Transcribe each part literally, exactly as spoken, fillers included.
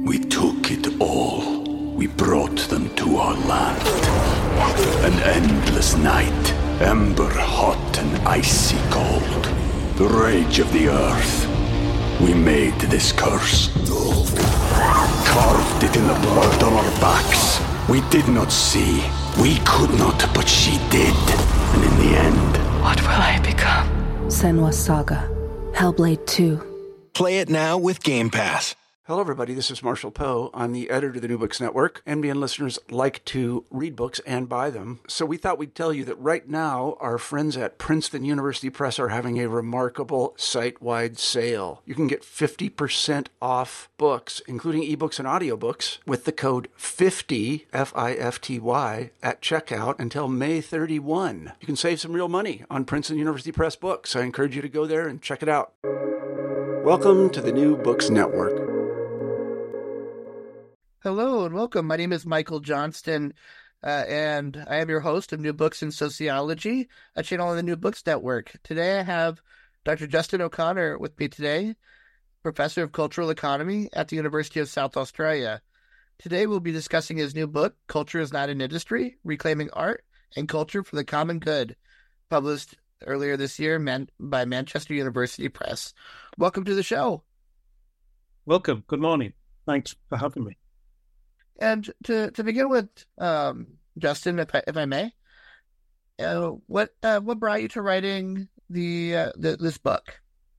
We took it all. We brought them to our land. An endless night, ember hot and icy cold. The rage of the earth. We made this curse. Carved it in the blood on our backs. We did not see. We could not, but she did. And in the end... What will I become? Senua's Saga. Hellblade two. Play it now with Game Pass. Hello, everybody. This is Marshall Poe. I'm the editor of the New Books Network. N B N listeners like to read books and buy them. So we thought we'd tell you that right now, our friends at Princeton University Press are having a remarkable site-wide sale. You can get fifty percent off books, including ebooks and audiobooks, with the code fifty, F I F T Y, at checkout until May thirty-first. You can save some real money on Princeton University Press books. I encourage you to go there and check it out. Welcome to the New Books Network. Hello and welcome. My name is Michael Johnston, uh, and I am your host of New Books in Sociology, a channel on the New Books Network. Today I have Doctor Justin O'Connor with me today, Professor of Cultural Economy at the University of South Australia. Today we'll be discussing his new book, Culture is Not an Industry, Reclaiming Art and Culture for the Common Good, published earlier this year man- by Manchester University Press. Welcome to the show. Welcome. Good morning. Thanks for having me. And to, to begin with, um, Justin, if I, if I may, uh, what uh, what brought you to writing the, uh, the this book?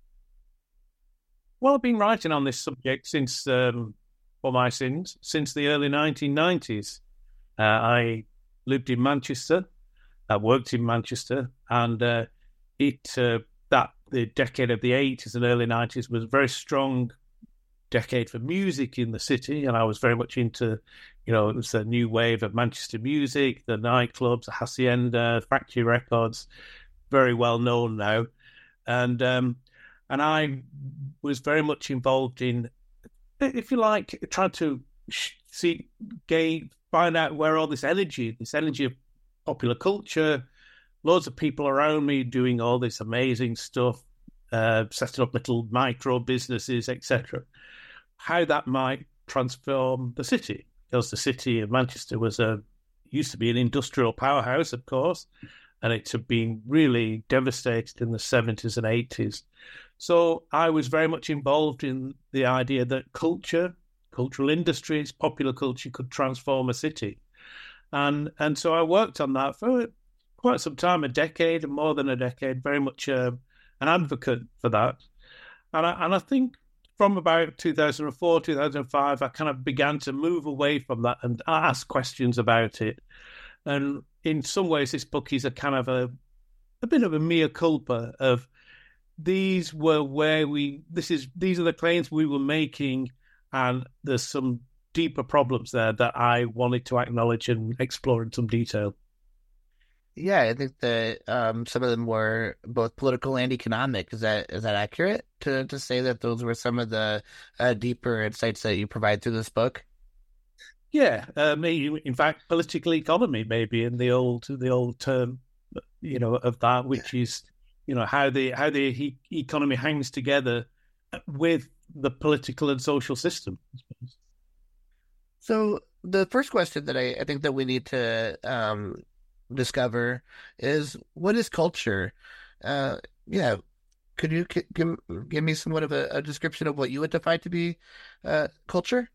Well, I've been writing on this subject since, um, for my sins, since the early nineteen nineties. Uh, I lived in Manchester, I worked in Manchester, and uh, it uh, that the decade of the eighties and early nineties was a very strong decade for music in the city, and I was very much into, you know, it was the new wave of Manchester music, the nightclubs, the Hacienda, Factory Records, very well known now, and um, and I was very much involved in, if you like, trying to see, gain, find out where all this energy, this energy of popular culture, loads of people around me doing all this amazing stuff, uh, setting up little micro businesses, et cetera, how that might transform the city. Because the city of Manchester was a used to be an industrial powerhouse, of course, and it had been really devastated in the seventies and eighties. So I was very much involved in the idea that culture, cultural industries, popular culture could transform a city. And and so I worked on that for quite some time, a decade, more than a decade, very much uh, an advocate for that. And I, and I think from about two thousand four, two thousand five, I kind of began to move away from that and ask questions about it. And in some ways, this book is a kind of a, a bit of a mea culpa of these were where we, this is, these are the claims we were making, and there's some deeper problems there that I wanted to acknowledge and explore in some detail. Yeah, I think that um, some of them were both political and economic. Is that is that accurate to, to say that those were some of the uh, deeper insights that you provide through this book? Yeah, um, in fact, political economy maybe in the old the old term, you know, of that, which is, you know, how the how the he- economy hangs together with the political and social system, I suppose. So the first question that I, I think that we need to um, discover is, what is culture? Uh, yeah, could you c- give, give me somewhat of a, a description of what you would define to be uh, culture?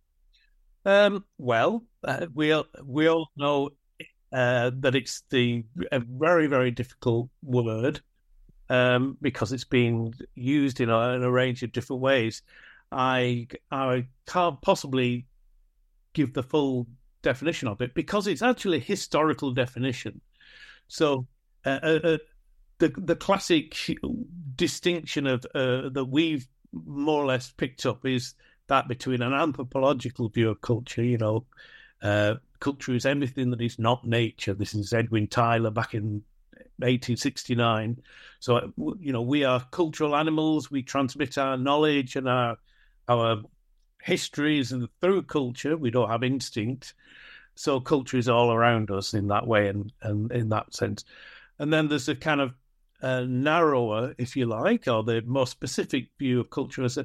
Um, well, uh, we all, we all know uh, that it's the a very very difficult word um, because it's been used in a, in a range of different ways. I I can't possibly give the full definition of it because it's actually a historical definition. So uh, uh, the the classic distinction of uh, that we've more or less picked up is that between an anthropological view of culture, you know, uh, culture is everything that is not nature. This is Edwin Tyler back in eighteen sixty-nine. So, you know, we are cultural animals. We transmit our knowledge and our our histories and through culture. We don't have instinct. So culture is all around us in that way and, and in that sense. And then there's a kind of uh, narrower, if you like, or the more specific view of culture as a,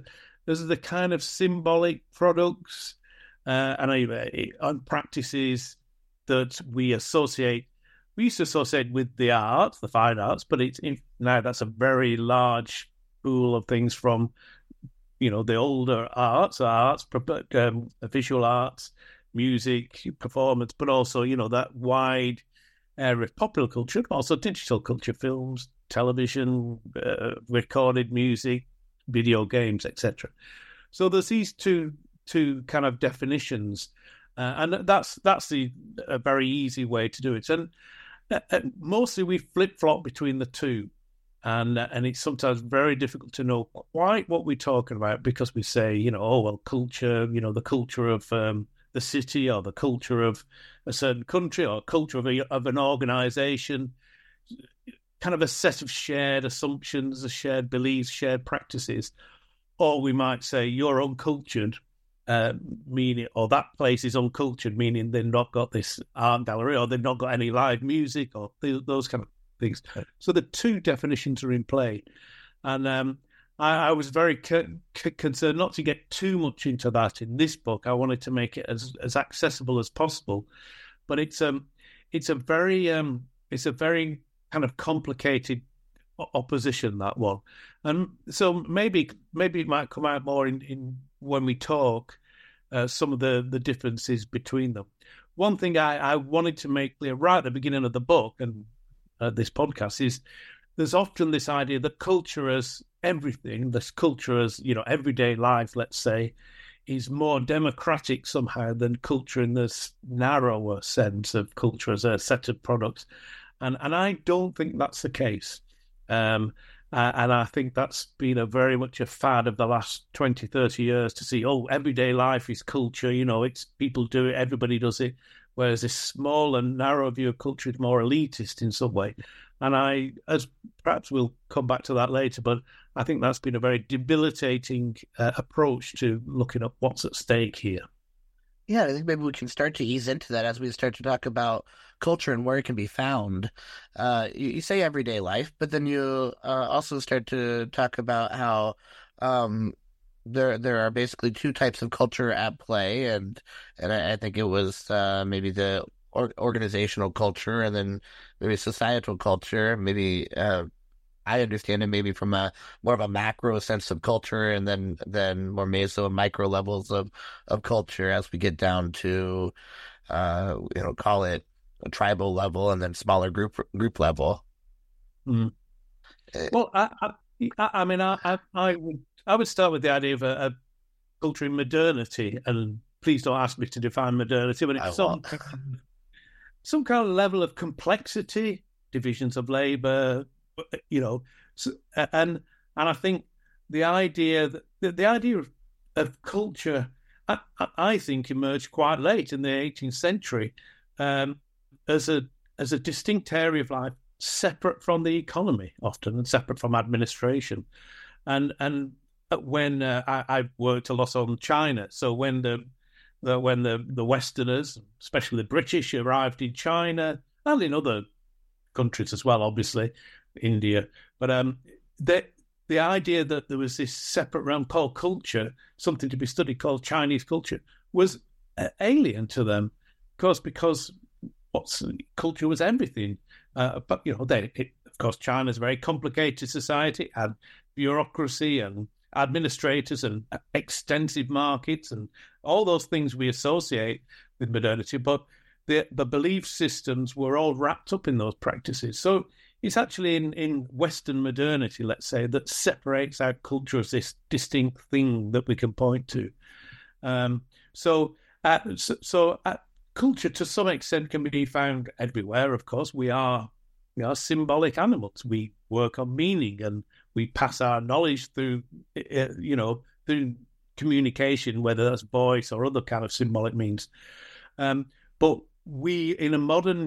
Those are the kind of symbolic products uh, and, uh, and practices that we associate. We used to associate with the arts, the fine arts, but it's now that's a very large pool of things from, you know, the older arts, arts, um, visual arts, music, performance, but also, you know, that wide area of popular culture, also digital culture, films, television, uh, recorded music, video games, et cetera. So there's these two two kind of definitions, uh, and that's that's the a very easy way to do it. And uh, mostly we flip flop between the two, and uh, and it's sometimes very difficult to know quite what we're talking about, because we say, you know, oh well, culture, you know, the culture of um, the city, or the culture of a certain country, or culture of, a, of an organization, kind of a set of shared assumptions, a shared beliefs, shared practices. Or we might say you're uncultured, uh, meaning, or that place is uncultured, meaning they've not got this art gallery, or they've not got any live music, or th- those kind of things. So the two definitions are in play. And um, I, I was very c- c- concerned not to get too much into that in this book. I wanted to make it as, as accessible as possible. But it's um it's a very um it's a very kind of complicated opposition, that one. And so maybe maybe it might come out more in, in when we talk uh, some of the, the differences between them. One thing I, I wanted to make clear right at the beginning of the book and uh, this podcast is there's often this idea that culture as everything, this culture as, you know, everyday life, let's say, is more democratic somehow than culture in this narrower sense of culture as a set of products. And and I don't think that's the case. Um, uh, and I think that's been a very much a fad of the last twenty, thirty years to see, oh, everyday life is culture, you know, it's people do it, everybody does it. Whereas this small and narrow view of culture is more elitist in some way. And I, as perhaps we'll come back to that later, but I think that's been a very debilitating uh, approach to looking at what's at stake here. Yeah, I think maybe we can start to ease into that as we start to talk about culture and where it can be found. Uh, you, you say everyday life, but then you uh, also start to talk about how um, there there are basically two types of culture at play, and and I, I think it was uh, maybe the or, organizational culture, and then maybe societal culture, maybe. Uh, I understand it maybe from a more of a macro sense of culture, and then then more meso and micro levels of, of culture as we get down to, uh, you know, call it a tribal level, and then smaller group group level. Mm. Well, I, I, I mean, I, I, I would I would start with the idea of a, a culture in modernity, and please don't ask me to define modernity, but it's some some kind of level of complexity, divisions of labor. You know, so, and and I think the idea that the, the idea of, of culture, I, I think, emerged quite late in the eighteenth century um, as a as a distinct area of life, separate from the economy, often, and separate from administration. And and when uh, I, I worked a lot on China, so when the, the when the the Westerners, especially the British, arrived in China and in other countries as well, obviously. India, but um, the the idea that there was this separate realm called culture, something to be studied called Chinese culture, was uh, alien to them, of course, because what's culture was everything. Uh, but you know, they, it, of course, China's a very complicated society, and bureaucracy and administrators and extensive markets and all those things we associate with modernity. But the the belief systems were all wrapped up in those practices. So it's actually in, in Western modernity, let's say, that separates out culture as this distinct thing that we can point to. Um, so, uh, so, so uh, culture, to some extent, can be found everywhere. Of course, we are we are symbolic animals. We work on meaning, and we pass our knowledge through, uh, you know, through communication, whether that's voice or other kind of symbolic means. Um, but we, in a modern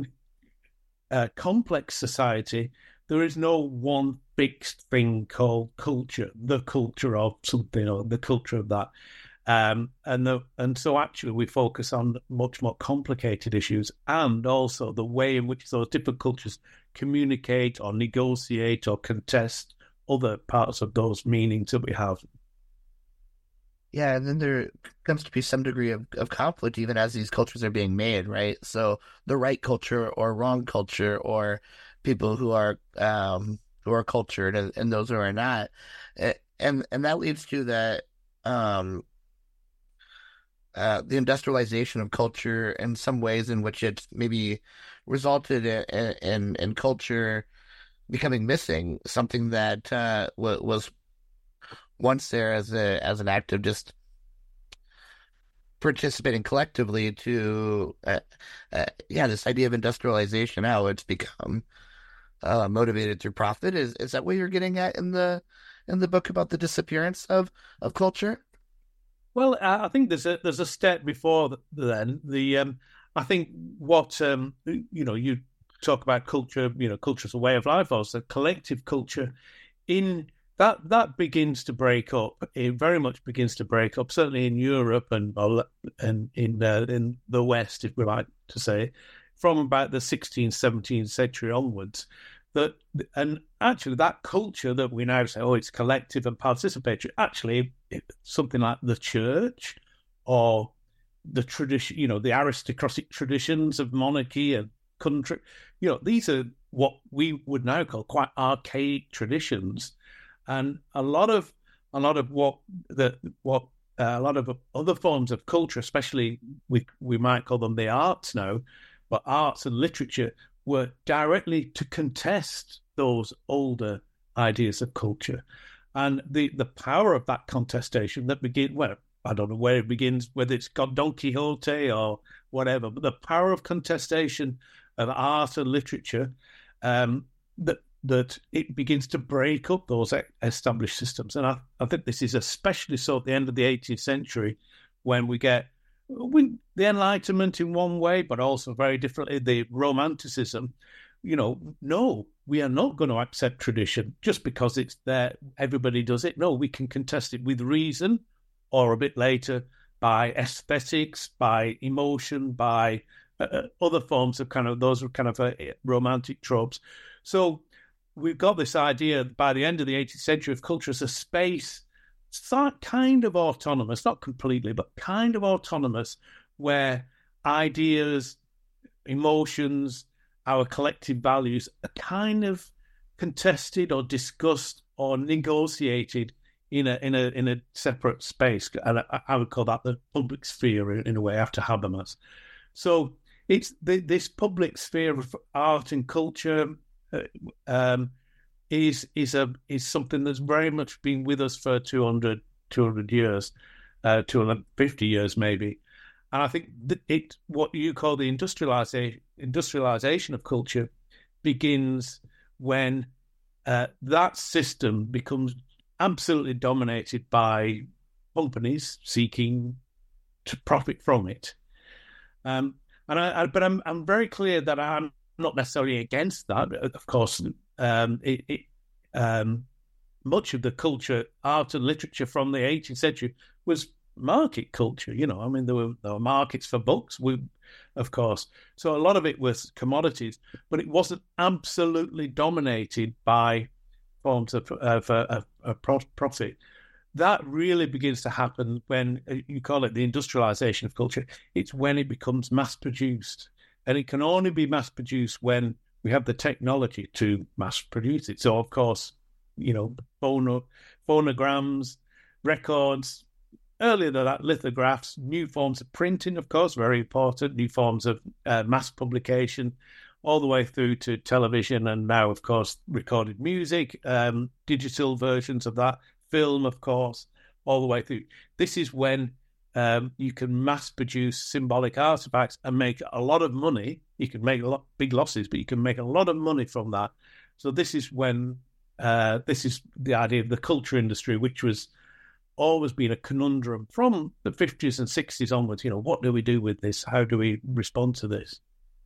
Uh, complex society, there is no one fixed thing called culture, the culture of something or the culture of that. Um, and the, and so actually we focus on much more complicated issues, and also the way in which those different cultures communicate or negotiate or contest other parts of those meanings that we have. Yeah, and then there comes to be some degree of, of conflict even as these cultures are being made, right? So the right culture or wrong culture, or people who are um, who are cultured and, and those who are not, and and that leads to that um, uh, the industrialization of culture and some ways in which it's maybe resulted in in, in culture becoming missing, something that uh, w- was once there as a as an act of just participating collectively to uh, uh, yeah, this idea of industrialization, how it's become uh, motivated through profit. Is is that what you're getting at in the in the book about the disappearance of of culture? Well, I think there's a there's a step before then. The um, I think what um, you know, you talk about culture, you know, culture as a way of life, or a collective culture. In that that begins to break up. It very much begins to break up. Certainly in Europe and and in uh, in the West, if we like to say, from about the sixteenth, seventeenth century onwards. That and actually that culture that we now say, oh, it's collective and participatory. Actually, something like the church or the tradition, you know, the aristocratic traditions of monarchy and country, you know, these are what we would now call quite archaic traditions, and a lot of a lot of what the what uh, a lot of other forms of culture, especially we we might call them the arts now, but arts and literature were directly to contest those older ideas of culture, and the the power of that contestation that begin well. I don't know where it begins, whether it's got Don Quixote or whatever, but the power of contestation of art and literature, um, that that it begins to break up those established systems. And I, I think this is especially so at the end of the eighteenth century, when we get we, the Enlightenment in one way, but also very differently, the Romanticism. You know, no, we are not going to accept tradition just because it's there, everybody does it. No, we can contest it with reason, or a bit later by aesthetics, by emotion, by uh, other forms of kind of, those are kind of uh, romantic tropes. So we've got this idea by the end of the eighteenth century of culture as a space, kind of autonomous, not completely, but kind of autonomous, where ideas, emotions, our collective values are kind of contested or discussed or negotiated in a in a in a separate space, and I, I would call that the public sphere in, in a way after Habermas. So it's the, this public sphere of art and culture uh, um, is is a is something that's very much been with us for two hundred, two hundred years, uh, two hundred fifty years maybe, and I think that it what you call the industrialization industrialization of culture begins when uh, that system becomes absolutely dominated by companies seeking to profit from it. Um, and I, I, but I'm I'm very clear that I'm not necessarily against that. Of course, um, it, it, um, much of the culture, art and literature from the eighteenth century was market culture. You know, I mean, there were, there were markets for books, we, of course. So a lot of it was commodities, but it wasn't absolutely dominated by forms of, of, of, of profit. That really begins to happen when you call it the industrialization of culture. It's when it becomes mass-produced. And it can only be mass-produced when we have the technology to mass-produce it. So, of course, you know, phono, phonograms, records, earlier than that, lithographs, new forms of printing, of course, very important, new forms of uh, mass publication, all the way through to television, and now, of course, recorded music, um, digital versions of that, film, of course, all the way through. This is when um, you can mass-produce symbolic artifacts and make a lot of money. You can make a lot big losses, but you can make a lot of money from that. So this is when uh, this is the idea of the culture industry, which was always been a conundrum from the fifties and sixties onwards. You know, what do we do with this? How do we respond to this?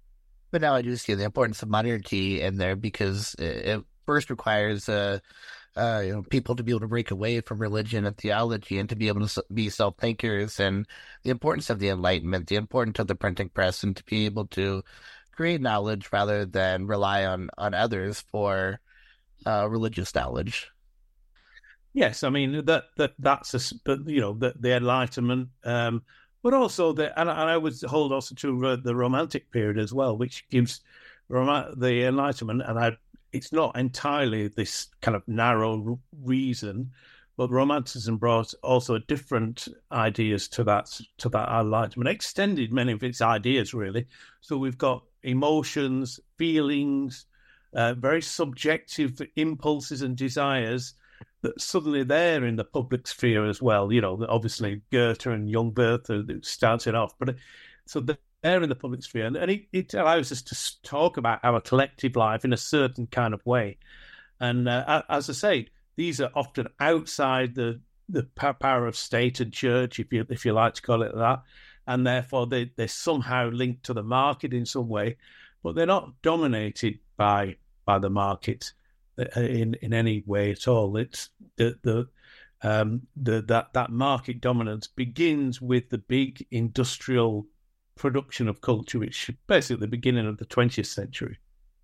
But now I do see the importance of modernity in there, because it first requires uh, uh, you know, people to be able to break away from religion and theology and to be able to be self-thinkers, and the importance of the Enlightenment, the importance of the printing press, and to be able to create knowledge rather than rely on, on others for uh, religious knowledge. Yes, I mean that that that's a you know the, the Enlightenment, um, but also the and, and I would hold also to uh, the Romantic period as well, which gives rom- the Enlightenment, and I, it's not entirely this kind of narrow reason, but Romanticism brought also different ideas to that to that Enlightenment, extended many of its ideas really. So we've got emotions, feelings, uh, very subjective impulses and desires that suddenly they're in the public sphere as well. You know, obviously Goethe and young Werther started off, but so they're in the public sphere, and it, it allows us to talk about our collective life in a certain kind of way. And uh, as I say, these are often outside the the power of state and church, if you if you like to call it that, and therefore they they're somehow linked to the market in some way, but they're not dominated by by the market in in any way at all. It's the the um the that that market dominance begins with the big industrial production of culture, which is basically the beginning of the twentieth century.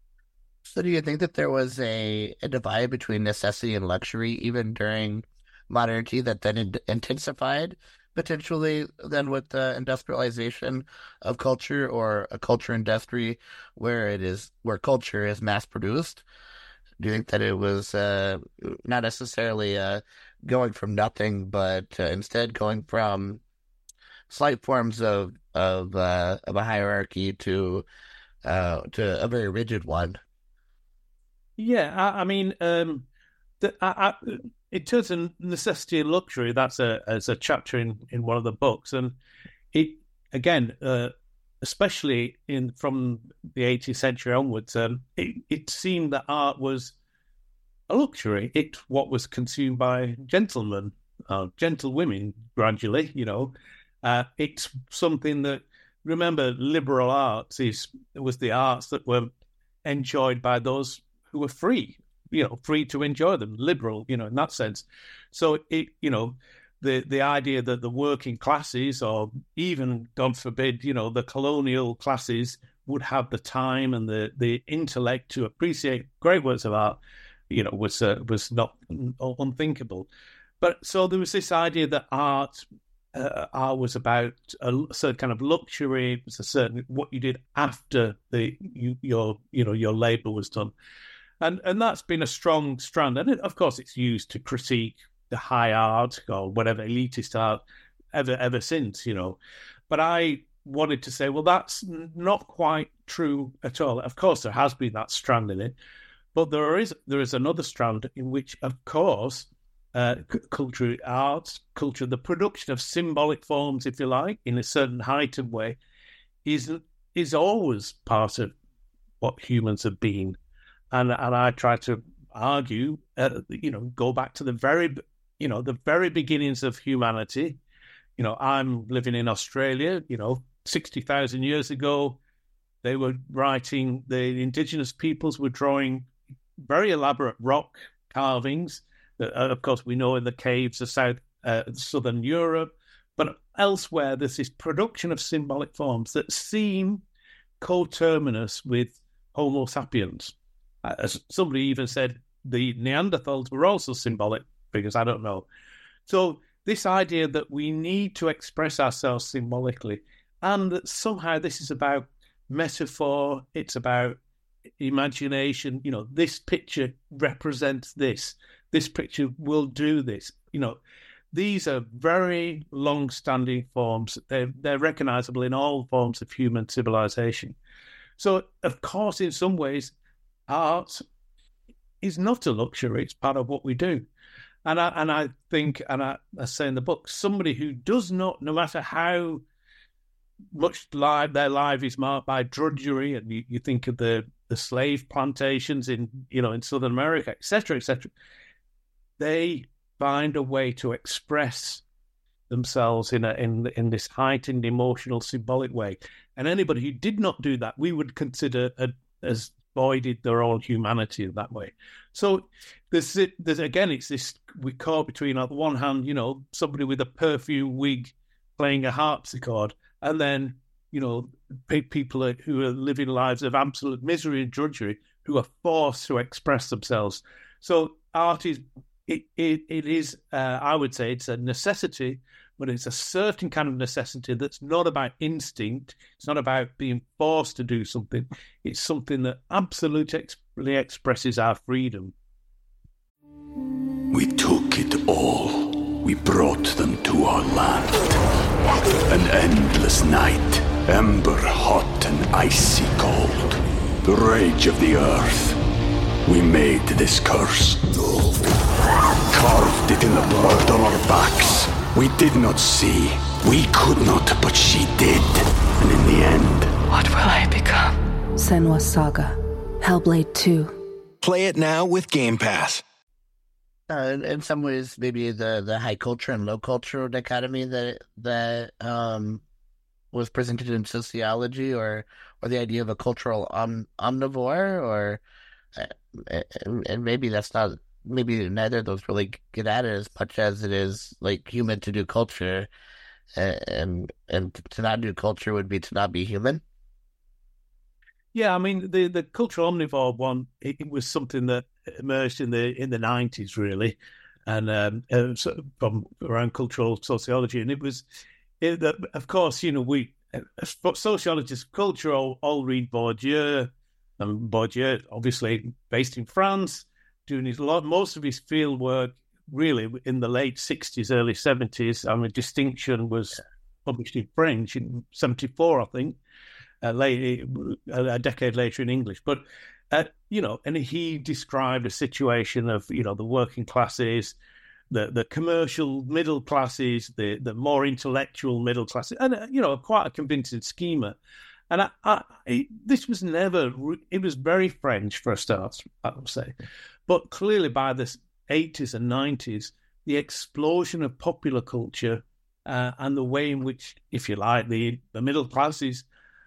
So do you think that there was a, a divide between necessity and luxury even during modernity that then in- intensified potentially then with the industrialization of culture, or a culture industry where it is where culture is mass produced? Do you think that it was uh, not necessarily uh, going from nothing, but uh, instead going from slight forms of of uh, of a hierarchy to uh, to a very rigid one? Yeah, I, I mean, um, the, I, I, in terms of necessity and luxury, that's a as a chapter in, in one of the books, and it again, uh, especially in from the eighteenth century onwards, um, it, it seemed that art was a luxury. It what was consumed by gentlemen, uh, gentlewomen, gradually. You know, uh, it's something that, remember, liberal arts is was the arts that were enjoyed by those who were free, you know, free to enjoy them, liberal, you know, in that sense. So it, you know, the the idea that the working classes, or even, God forbid, you know, the colonial classes would have the time and the, the intellect to appreciate great works of art, you know, was uh, was not unthinkable. But so there was this idea that art uh, art was about a certain kind of luxury. It was a certain what you did after the you, your you know your labor was done. And and that's been a strong strand. And it, of course, it's used to critique the high art or whatever elitist art ever ever since, you know. But I wanted to say, well, that's not quite true at all. Of course, there has been that strand in it, but there is there is another strand in which, of course, uh, c- culture, arts, culture, the production of symbolic forms, if you like, in a certain heightened way, is is always part of what humans have been. And and I try to argue, uh, you know, go back to the very, you know, the very beginnings of humanity. You know, I'm living in Australia, you know, sixty thousand years ago, they were writing, the indigenous peoples were drawing very elaborate rock carvings that, uh, of course, we know in the caves of South, uh, Southern Europe. But elsewhere, there's this production of symbolic forms that seem coterminous with Homo sapiens. As somebody even said, the Neanderthals were also symbolic figures. I don't know. So this idea that we need to express ourselves symbolically, and that somehow this is about metaphor, it's about imagination. You know, this picture represents this. This picture will do this. You know, these are very long-standing forms. They're, they're recognizable in all forms of human civilization. So, of course, in some ways, art is not a luxury. It's part of what we do. And I, and I think, and I, I say in the book, somebody who does not, no matter how much life, their life is marked by drudgery, and you, you think of the, the slave plantations in, you know, in Southern America, et cetera, et cetera, they find a way to express themselves in a, in in this heightened emotional, symbolic way. And anybody who did not do that, we would consider a, as voided their own humanity in that way. So there's, there's again, it's this, we caught between, on the one hand, you know, somebody with a perfume wig playing a harpsichord, and then, you know, people who are living lives of absolute misery and drudgery, who are forced to express themselves. So art is it, it, it is, uh, I would say it's a necessity, but it's a certain kind of necessity that's not about instinct. It's not about being forced to do something. It's something that absolutely expresses our freedom. We took it all. We brought them to our land. An endless night, ember hot and icy cold. The rage of the earth. We made this curse. Carved it in the blood on our backs. We did not see. We could not, but she did. And in the end... What will I become? Senua's Saga. Hellblade two. Play it now with Game Pass. Uh, in, in some ways, maybe the, the high culture and low culture dichotomy that that um, was presented in sociology, or or the idea of a cultural om, omnivore, or uh, and, and maybe that's not, maybe neither of those really get at it as much as it is like human to do culture, and and to not do culture would be to not be human. Yeah, I mean the, the cultural omnivore one, it, it was something that emerged in the in the nineties really, and um, uh, so from around cultural sociology, and it was, it, uh, of course, you know, we uh, sociologists of culture all, all read Bourdieu, and Bourdieu obviously based in France, doing his lot most of his field work really in the late sixties, early seventies. I mean, Distinction was published in French in seventy-four, I think. Uh, late, a decade later in English, but uh, you know, and he described a situation of, you know, the working classes, the the commercial middle classes, the the more intellectual middle classes, and uh, you know, quite a convincing schema. And I, I, it, this was never, it was very French for a start, I would say, but clearly by the eighties and nineties, the explosion of popular culture uh, and the way in which, if you like, the the middle classes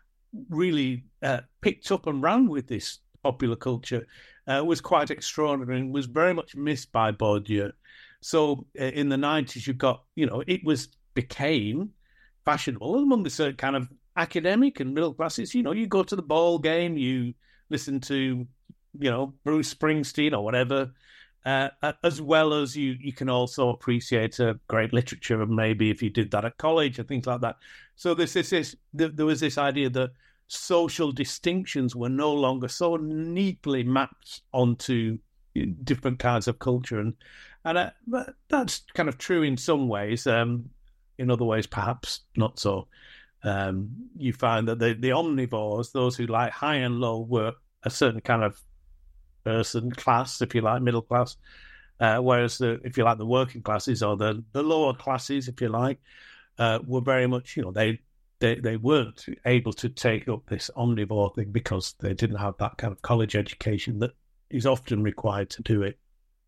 really uh, picked up and ran with this popular culture uh, was quite extraordinary and was very much missed by Bourdieu. So uh, in the nineties, you got, you know, it was became fashionable among the certain kind of academic and middle classes. You know, you go to the ball game, you listen to, you know, Bruce Springsteen or whatever, uh, as well as you, you can also appreciate a great literature, and maybe if you did that at college and things like that. So this, this, this, there was this idea that social distinctions were no longer so neatly mapped onto different kinds of culture, and and uh, that's kind of true in some ways. Um, in other ways, perhaps not so. Um, you find that the, the omnivores, those who like high and low, were a certain kind of person, class, if you like, middle class, uh, whereas the, if you like, the working classes or the, the lower classes, if you like, uh, were very much, you know, they, they they weren't able to take up this omnivore thing because they didn't have that kind of college education that is often required to do it.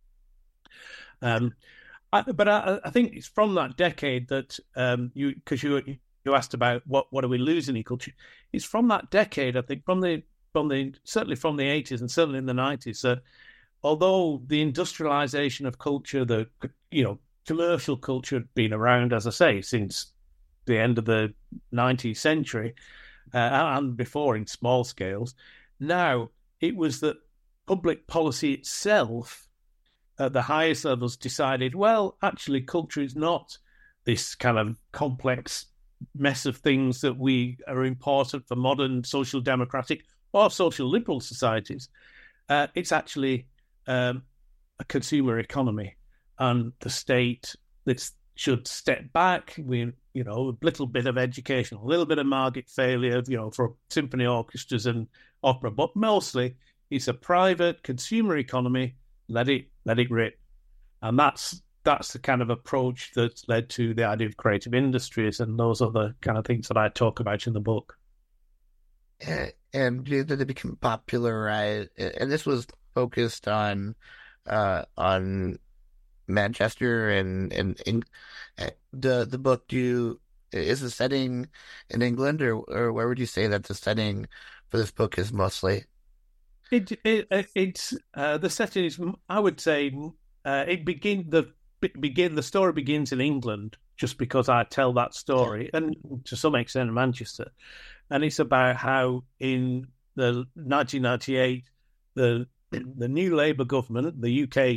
Um, I, but I, I think it's from that decade that um, you, because you you asked about what what are we losing in culture. It's from that decade, I think, from the from the certainly from the eighties and certainly in the nineties, that although the industrialization of culture, the you know commercial culture had been around, as I say, since the end of the nineteenth century uh, and before in small scales, now it was that public policy itself at the highest levels decided, well, actually, culture is not this kind of complex mess of things that we are important for modern social democratic or social liberal societies. Uh, it's actually um, a consumer economy, and the state that should step back. We, you know, a little bit of education, a little bit of market failure, you know, for symphony orchestras and opera, but mostly it's a private consumer economy. Let it let it rip, and that's that's the kind of approach that led to the idea of creative industries and those other kind of things that I talk about in the book. And, and they became popularized, and this was focused on uh, on Manchester and and, and the the book. Do you, is the setting in England, or or where would you say that the setting for this book is mostly? It, it it's uh, the setting is, I would say, uh, it begin the begin the story begins in England, just because I tell that story, and to some extent in Manchester, and it's about how in the nineteen ninety-eight the the new Labour government, the U K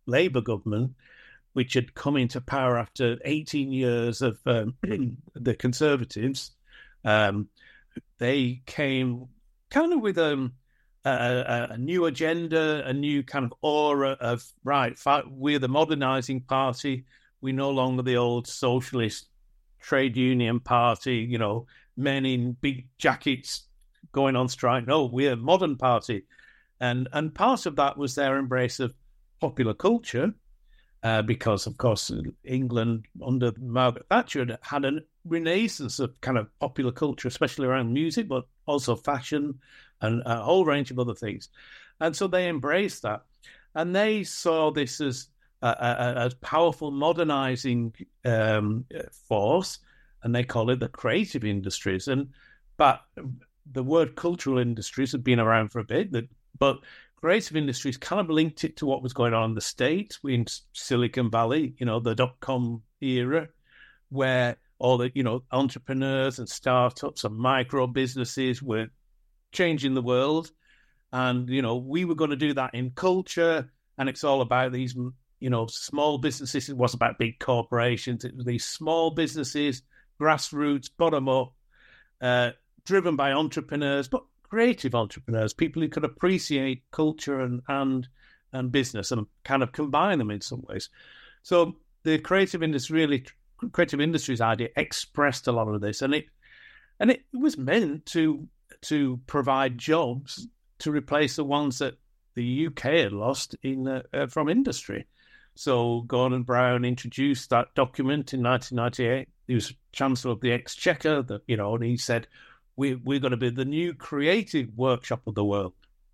Labour government, which had come into power after eighteen years of um, the Conservatives. Um, they came kind of with um, a, a, a new agenda, a new kind of aura of, right, we're the modernising party. We're no longer the old socialist trade union party, you know, men in big jackets going on strike. No, we're a modern party. And and part of that was their embrace of popular culture, uh, because, of course, England under Margaret Thatcher had a renaissance of kind of popular culture, especially around music, but also fashion and a whole range of other things. And so they embraced that. And they saw this as a, a, a powerful modernizing um, force, and they call it the creative industries. And but the word cultural industries had been around for a bit, but creative industries kind of linked it to what was going on in the States, in Silicon Valley, you know, the dot-com era, where all the, you know, entrepreneurs and startups and micro businesses were changing the world. And, you know, we were going to do that in culture. And it's all about these, you know, small businesses. It wasn't about big corporations. It was these small businesses, grassroots, bottom up, uh, driven by entrepreneurs, but creative entrepreneurs, people who could appreciate culture and, and, and business and kind of combine them in some ways. So the creative industry really, creative industries idea expressed a lot of this, and it, and it was meant to, to provide jobs to replace the ones that the U K had lost in uh, uh, from industry. So Gordon Brown introduced that document in nineteen ninety-eight. He was Chancellor of the Exchequer, that, you know, and he said, we, we're going to be the new creative workshop of the world.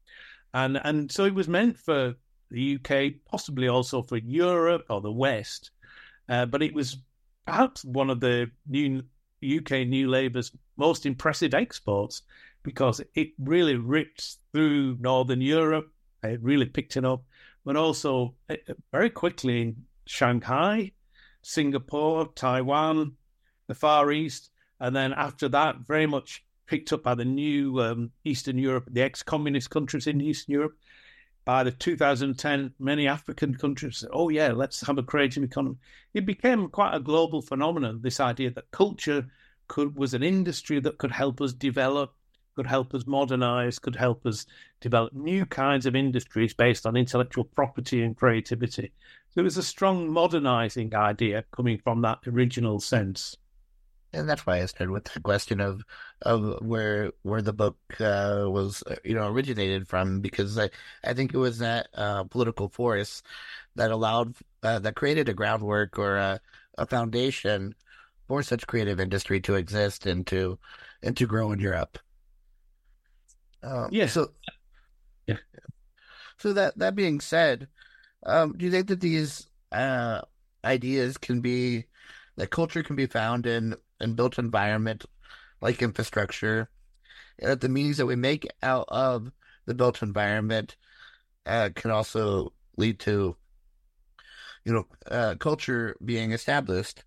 And and so it was meant for the U K, possibly also for Europe or the West. Uh, but it was perhaps one of the new U K New Labour's most impressive exports, because it really ripped through Northern Europe. It really picked it up, but also very quickly in Shanghai, Singapore, Taiwan, the Far East, and then after that, very much picked up by the new um, Eastern Europe, the ex-communist countries in Eastern Europe. By the two thousand ten, many African countries said, oh yeah, let's have a creative economy. It became quite a global phenomenon, this idea that culture could was an industry that could help us develop, could help us modernize, could help us develop new kinds of industries based on intellectual property and creativity. So it was a strong modernizing idea coming from that original sense. And that's why I started with the question of of where where the book uh, was, you know, originated from, because I, I think it was that uh, political force that allowed, uh, that created a groundwork or a, a foundation for such creative industry to exist and to, and to grow in Europe. Um, yeah. So, yeah. So that that being said, um, do you think that these uh, ideas can be, that culture can be found in in built environment like infrastructure, and that the meanings that we make out of the built environment uh, can also lead to, you know, uh, culture being established?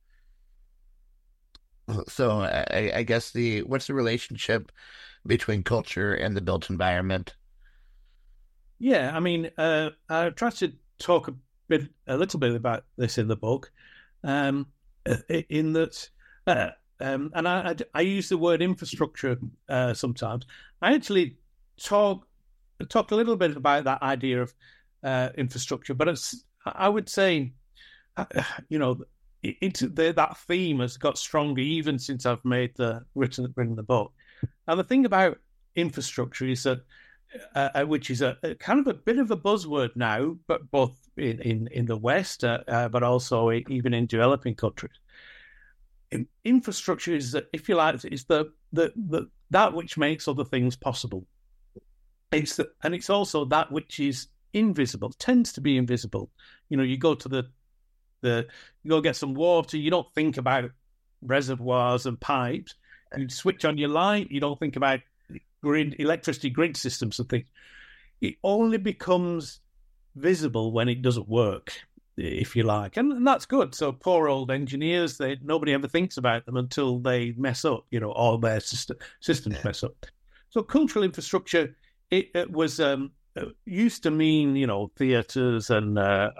So I, I guess the what's the relationship between culture and the built environment? Yeah, I mean, uh, I tried to talk a bit, a little bit about this in the book, um, in that, uh, um, and I, I, I use the word infrastructure uh, sometimes. I actually talk talk a little bit about that idea of uh, infrastructure, but it's, I would say, uh, you know, it, it, the, that theme has got stronger even since I've made the written written the book. And the thing about infrastructure is that, uh, which is a, a kind of a bit of a buzzword now, but both in, in, in the West, uh, uh, but also even in developing countries. In, infrastructure is, if you like, is the, the the that which makes other things possible. It's the, and it's also that which is invisible, tends to be invisible. You know, you go to the the you go get some water, you don't think about reservoirs and pipes. You switch on your light, you don't think about grid, electricity grid systems and things. It only becomes visible when it doesn't work, if you like. And, and that's good. So poor old engineers, they nobody ever thinks about them until they mess up, you know, all their system, systems mess up. So cultural infrastructure, it, it was um, used to mean, you know, theatres and uh,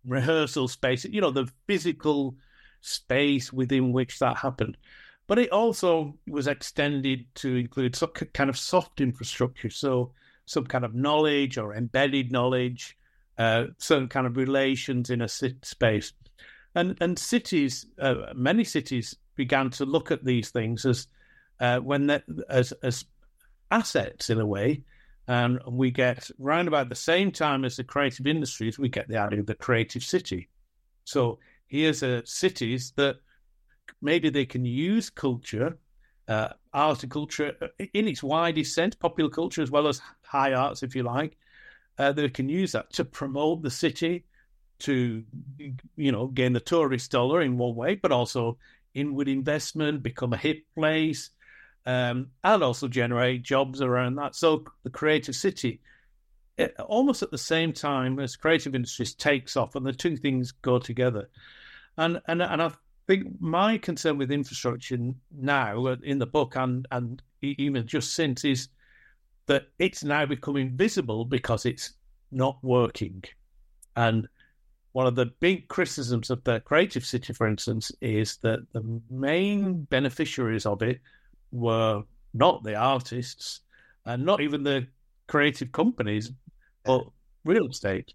rehearsal space, you know, the physical space within which that happened. But it also was extended to include some kind of soft infrastructure, so some kind of knowledge or embedded knowledge, uh, certain kind of relations in a space. And and cities, uh, many cities began to look at these things as uh, when as as assets in a way. And we get round about the same time as the creative industries, we get the idea of the creative city. So here's a cities that maybe they can use culture, uh, art and culture in its widest sense, popular culture as well as high arts, if you like. Uh, they can use that to promote the city, to, you know, gain the tourist dollar in one way, but also inward investment, become a hip place, um, and also generate jobs around that. So the creative city, it, almost at the same time as creative industries takes off, and the two things go together. And and and I think my concern with infrastructure now in the book and and even just since is that it's now becoming visible because it's not working. And one of the big criticisms of the creative city, for instance, is that the main beneficiaries of it were not the artists and not even the creative companies, but real estate.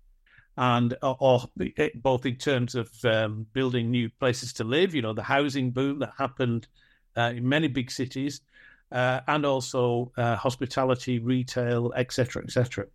And or, or both in terms of um, building new places to live, you know, the housing boom that happened uh, in many big cities, uh, and also uh, hospitality, retail, et cetera, et cetera.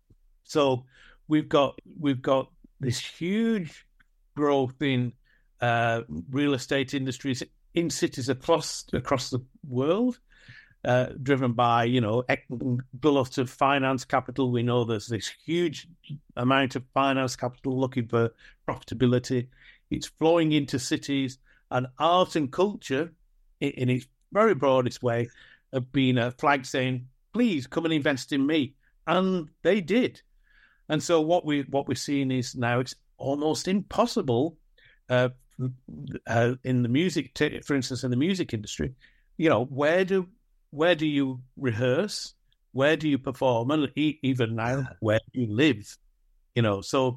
So we've got we've got this huge growth in uh, real estate industries in cities across across the world, uh, driven by, you know, a lot of finance capital. We know there's this huge amount of finance capital looking for profitability. It's flowing into cities, and art and culture, in, in its very broadest way, have been a flag saying, please come and invest in me. And they did. And so what we what we're seeing is now it's almost impossible uh, uh, in the music, t- for instance, in the music industry. You know, where do where do you rehearse? Where do you perform? And even now, where do you live? You know, so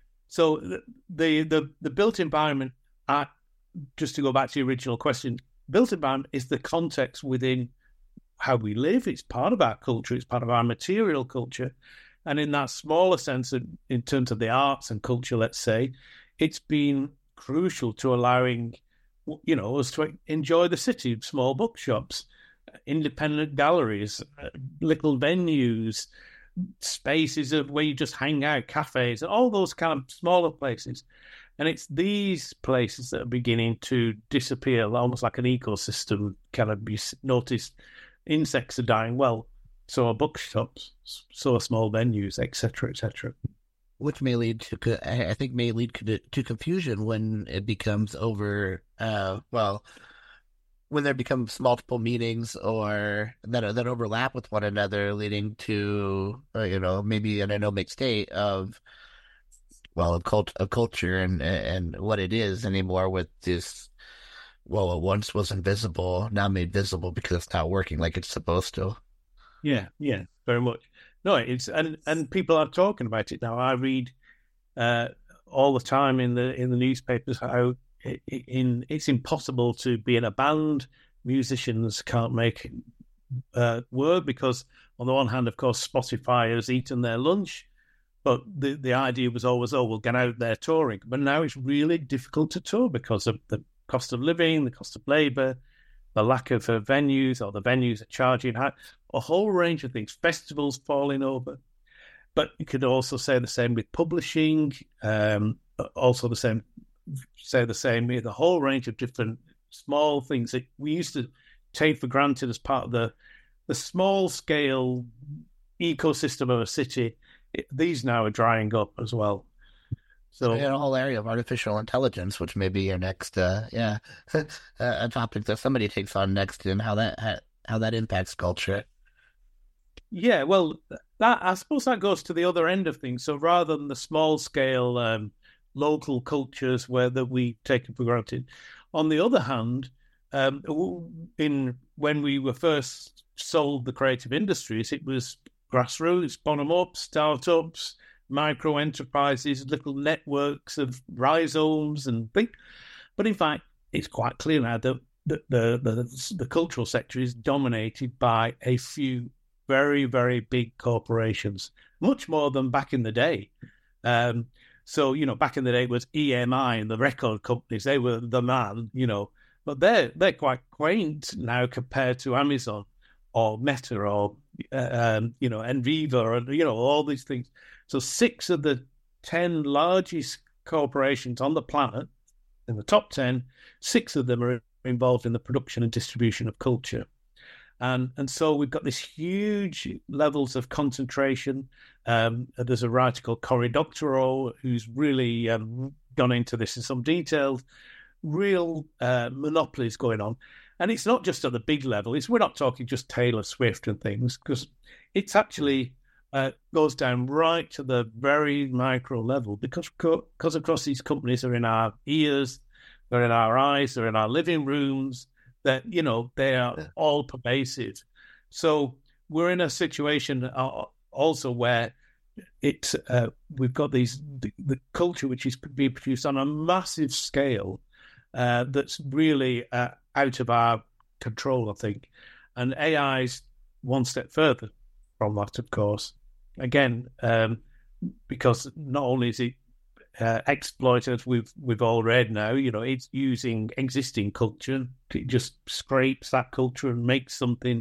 so the the the built environment. Uh, just to go back to the original question, built environment is the context within how we live. It's part of our culture. It's part of our material culture. And in that smaller sense, in terms of the arts and culture, let's say, it's been crucial to allowing, you know, us to enjoy the city, small bookshops, independent galleries, little venues, spaces of where you just hang out, cafes, all those kind of smaller places. And it's these places that are beginning to disappear, almost like an ecosystem. Kind of, you notice insects are dying. Well, so are bookshops, so are small venues, et cetera, et cetera. Which may lead to, I think, may lead to confusion when it becomes over. Uh, well, when there becomes multiple meetings or that that overlap with one another, leading to uh, you know, maybe an anomic state of, well, a cult, a culture, and and what it is anymore with this. Well, it once was invisible, now made visible because it's not working like it's supposed to. Yeah, yeah, very much. No, it's and, and people are talking about it now. I read uh, all the time in the in the newspapers how it, in it's impossible to be in a band. Musicians can't make uh, work because, on the one hand, of course, Spotify has eaten their lunch, but the the idea was always, oh, we'll get out there touring. But now it's really difficult to tour because of the cost of living, the cost of labour, the lack of uh, venues, or the venues are charging high, a whole range of things, festivals falling over. But you could also say the same with publishing, um, also the same, say the same with a whole range of different small things that we used to take for granted as part of the, the small-scale ecosystem of a city. It, these now are drying up as well. So, in a whole area of artificial intelligence, which may be your next, uh, yeah, a topic that somebody takes on next, and how that how, how that impacts culture. Yeah, well, that I suppose that goes to the other end of things. So rather than the small scale um, local cultures where that we take it for granted, on the other hand, um, in when we were first sold the creative industries, it was grassroots, bottom up, startups. micro enterprises, little networks of rhizomes and things. But in fact, it's quite clear now that the, the, the, the cultural sector is dominated by a few very, very big corporations, much more than back in the day. Um, so, you know, back in the day it was E M I and the record companies, they were the man, you know, but they're, they're quite quaint now compared to Amazon or Meta or, uh, um, you know, Enviva or, you know, all these things. So six of the ten largest corporations on the planet, in the top ten, six of them are involved in the production and distribution of culture. And and so we've got this huge levels of concentration. Um, there's a writer called Cory Doctorow who's really um, gone into this in some detail. Real uh, monopolies going on. And it's not just at the big level. It's, we're not talking just Taylor Swift and things, because it's actually uh, goes down right to the very micro level, because, because of course these companies are in our ears, they're in our eyes, they're in our living rooms, that, you know, they are all pervasive. So we're in a situation uh, also where it's uh, we've got these the, the culture which is being produced on a massive scale uh, that's really uh, out of our control, I think. And A I's one step further from that, of course. Again, um, because not only is it Uh, exploited, we've we've all read now, you know, it's using existing culture. It just scrapes that culture and makes something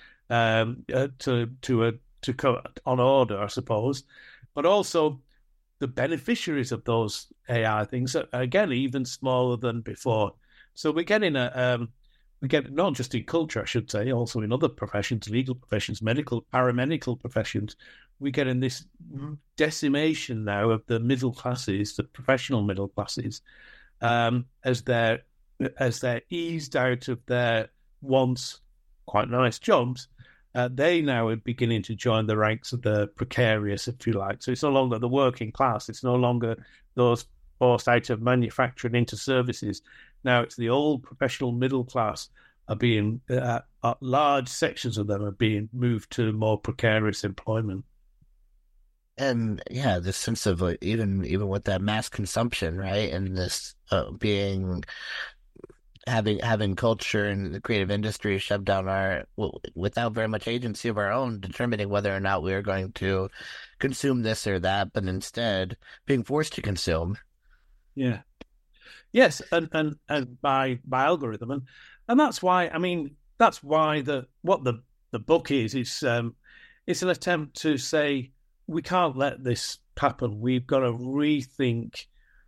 um, uh, to to a to co- on order, I suppose. But also, the beneficiaries of those A I things are again even smaller than before. So we're getting a um, we get not just in culture, I should say, also in other professions, legal professions, medical, paramedical professions. We're getting this decimation now of the middle classes, the professional middle classes, um, as they're as they're eased out of their once quite nice jobs. Uh, they now are beginning to join the ranks of the precarious, if you like. So it's no longer the working class. It's no longer those forced out of manufacturing into services. Now it's the old professional middle class are being uh, uh, large sections of them are being moved to more precarious employment. And yeah, this sense of like, even even with that mass consumption, right, and this uh, being having having culture and the creative industry shoved down our w- without very much agency of our own, determining whether or not we are going to consume this or that, but instead being forced to consume. Yeah, yes, and and, and by by algorithm, and and that's why I mean that's why the what the the book is is um, it's an attempt to say, we can't let this happen. We've got to rethink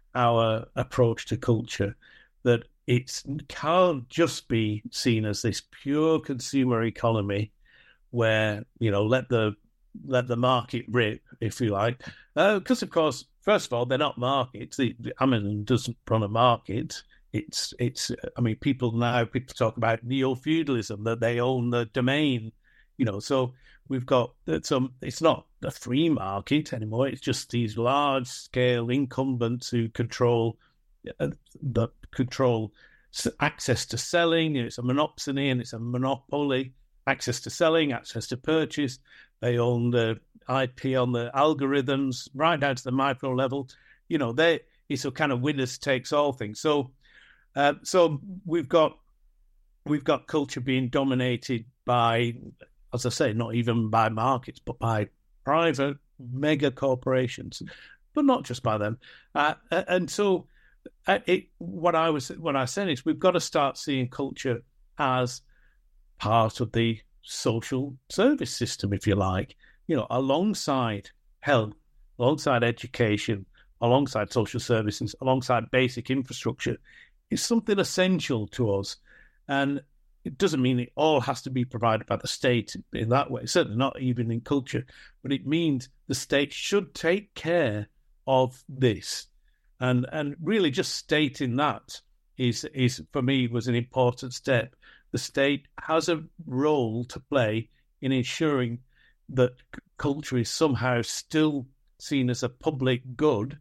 our approach to culture, that it can't just be seen as this pure consumer economy where, you know, let the let the market rip, if you like. Because, uh, of course, first of all, they're not markets. The, the Amazon doesn't run a market. It's, it's. I mean, people now, people talk about neo-feudalism, that they own the domain, you know, so we've got some, it's not a free market anymore. It's just these large scale incumbents who control uh, the control access to selling. It's a monopsony and it's a monopoly. Access to selling, access to purchase. They own the I P on the algorithms right down to the micro level. You know, they it's a kind of winners takes all thing. So, uh, so we've got we've got culture being dominated by, as I say, not even by markets, but by private mega corporations, but not just by them. Uh, and so, uh, it, what I was, what I said is, we've got to start seeing culture as part of the social service system, if you like. You know, alongside health, alongside education, alongside social services, alongside basic infrastructure, it's something essential to us. And it doesn't mean it all has to be provided by the state in that way, certainly not even in culture, but it means the state should take care of this. And and really just stating that is, is for me, was an important step. The state has a role to play in ensuring that culture is somehow still seen as a public good,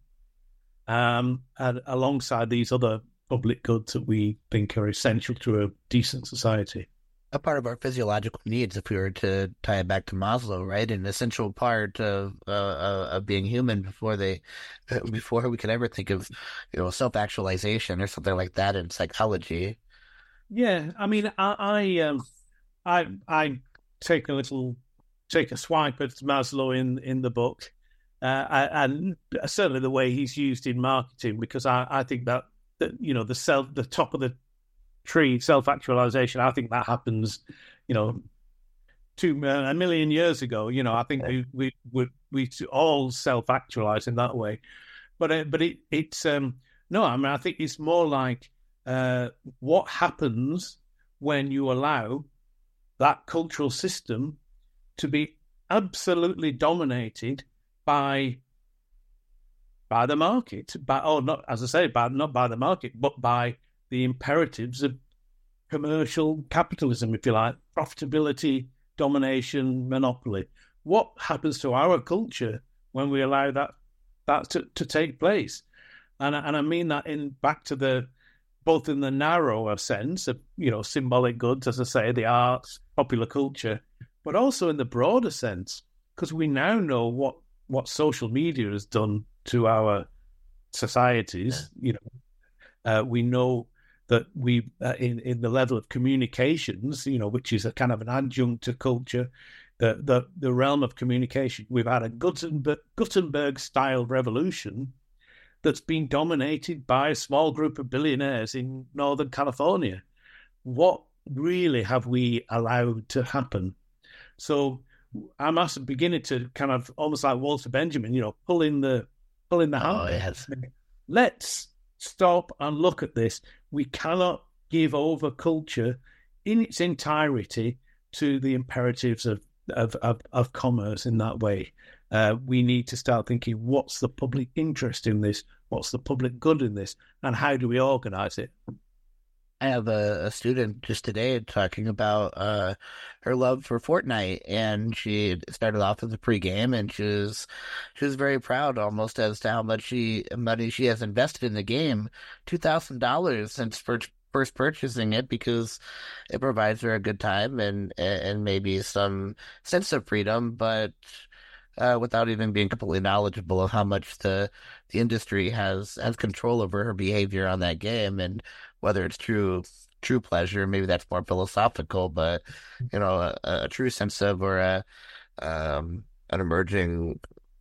um, and alongside these other public goods that we think are essential to a decent society. a part of our physiological needs, if we were to tie it back to Maslow, right? An essential part of uh, uh, of being human before they before we could ever think of, you know, self-actualization or something like that in psychology. Yeah, I mean, I I um, I, I take a little take a swipe at Maslow in in the book, uh, and certainly the way he's used in marketing, because I, I think that, that you know the self the top of the tree, self-actualization, I think that happens, you know, two uh, a million years ago. You know, I think we we we, we all self-actualize in that way, but uh, but it it's um no, I mean, I think it's more like uh, what happens when you allow that cultural system to be absolutely dominated by by the market, by or not, as I say, by not by the market, but by the imperatives of commercial capitalism, if you like, profitability, domination, monopoly. What happens to our culture when we allow that that to, to take place? And and I mean that in back to the both in the narrower sense of, you know, symbolic goods, as I say, the arts, popular culture, but also in the broader sense, because we now know what what social media has done to our societies. You know, uh, we know that we, uh, in, in the level of communications, you know, which is a kind of an adjunct to culture, the the, the realm of communication, we've had a Gutenberg, Gutenberg-style revolution that's been dominated by a small group of billionaires in Northern California. What really have we allowed to happen? So I'm also beginning to kind of, almost like Walter Benjamin, you know, pulling the pulling the Oh, hand. yes. Let's stop and look at this. We cannot give over culture in its entirety to the imperatives of of, of, of commerce in that way. Uh, we need to start thinking, what's the public interest in this? What's the public good in this? And how do we organize it? I have a, a student just today talking about uh, her love for Fortnite, and she started off as a pregame, and she was she was very proud, almost as to how much she money she has invested in the game, two thousand dollars since first first purchasing it, because it provides her a good time and and maybe some sense of freedom, but uh, without even being completely knowledgeable of how much the the industry has has control over her behavior on that game, and whether it's true true pleasure. Maybe that's more philosophical, but you know, a, a true sense of, or a um, an emerging,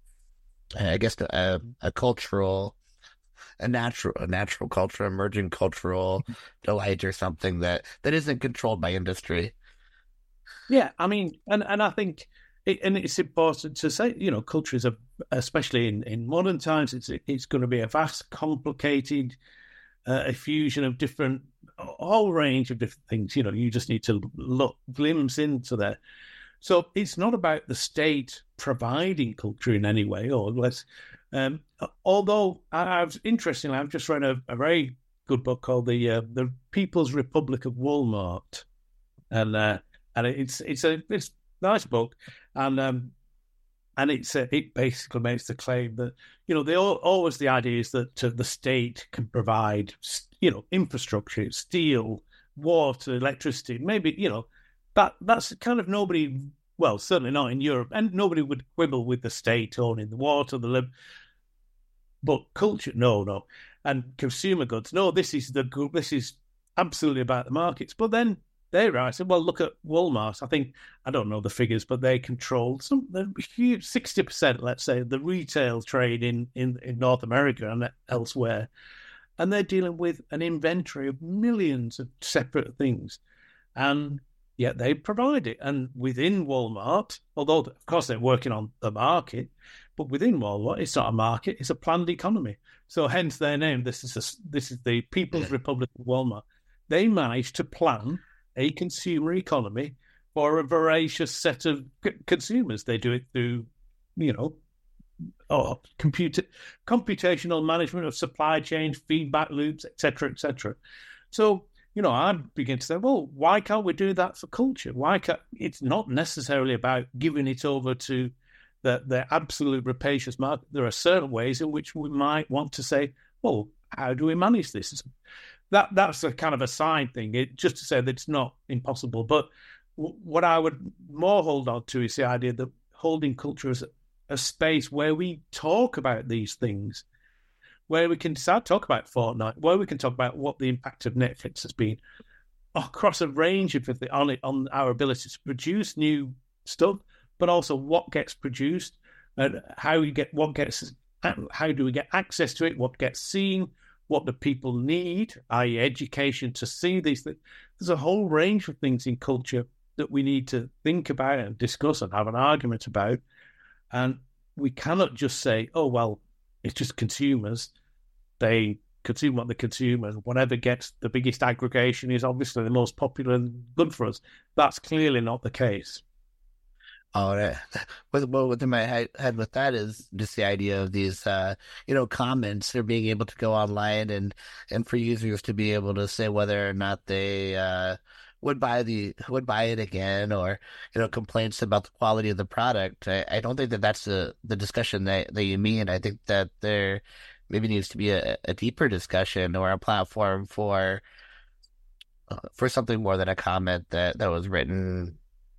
I guess, a, a cultural, a natural, a natural culture, emerging cultural delight, or something that that isn't controlled by industry. Yeah, I mean, and and I think. It, and it's important to say, you know, culture is, a, especially in, in modern times, it's it's going to be a vast, complicated uh, effusion of different, a whole range of different things. You know, you just need to look, glimpse into that. So it's not about the state providing culture in any way, or less. Um, although I, I've interestingly, I've just read a, a very good book called the uh, the People's Republic of Walmart, and uh, and it's it's a it's a nice book. And um, and it's uh, it basically makes the claim that, you know, they all, always the idea is that uh, the state can provide, you know, infrastructure, steel, water, electricity. Maybe, you know, that that's kind of nobody. Well, certainly not in Europe, and nobody would quibble with the state owning the water, the lib. But culture, no, no, and consumer goods, no. This is the this is absolutely about the markets. But then. They right. So, well, look at Walmart. I think, I don't know the figures, but they controlled some huge sixty percent, let's say, the retail trade in, in, in North America and elsewhere. And they're dealing with an inventory of millions of separate things. And yet they provide it. And within Walmart, although, of course, they're working on the market, but within Walmart, it's not a market, it's a planned economy. So hence their name. This is a, this is the People's Republic of Walmart. They managed to plan a consumer economy for a voracious set of c- consumers. They do it through, you know, oh, computer, computational management of supply chain, feedback loops, et cetera, et cetera. So, you know, I begin to say, well, why can't we do that for culture? Why can't, it's not necessarily about giving it over to the, the absolute rapacious market. There are certain ways in which we might want to say, well, how do we manage this? that that's a kind of a side thing. It, just to say that it's not impossible. But w- what I would more hold on to is the idea that holding culture as a, a space where we talk about these things, where we can start talk about Fortnite, where we can talk about what the impact of Netflix has been across a range of things on it, on our ability to produce new stuff, but also what gets produced and how you get what gets, how do we get access to it, what gets seen, what do people need, that is education to see these things. There's a whole range of things in culture that we need to think about and discuss and have an argument about. And we cannot just say, oh, well, it's just consumers. They consume what they consume, and whatever gets the biggest aggregation is obviously the most popular and good for us. That's clearly not the case. Oh, right. What, what what's in my head, head with that is just the idea of these, uh, you know, comments. They're being able to go online and, and for users to be able to say whether or not they uh, would buy the would buy it again, or, you know, complaints about the quality of the product. I, I don't think that that's the the discussion that, that you mean. I think that there maybe needs to be a, a deeper discussion or a platform for uh, for something more than a comment that, that was written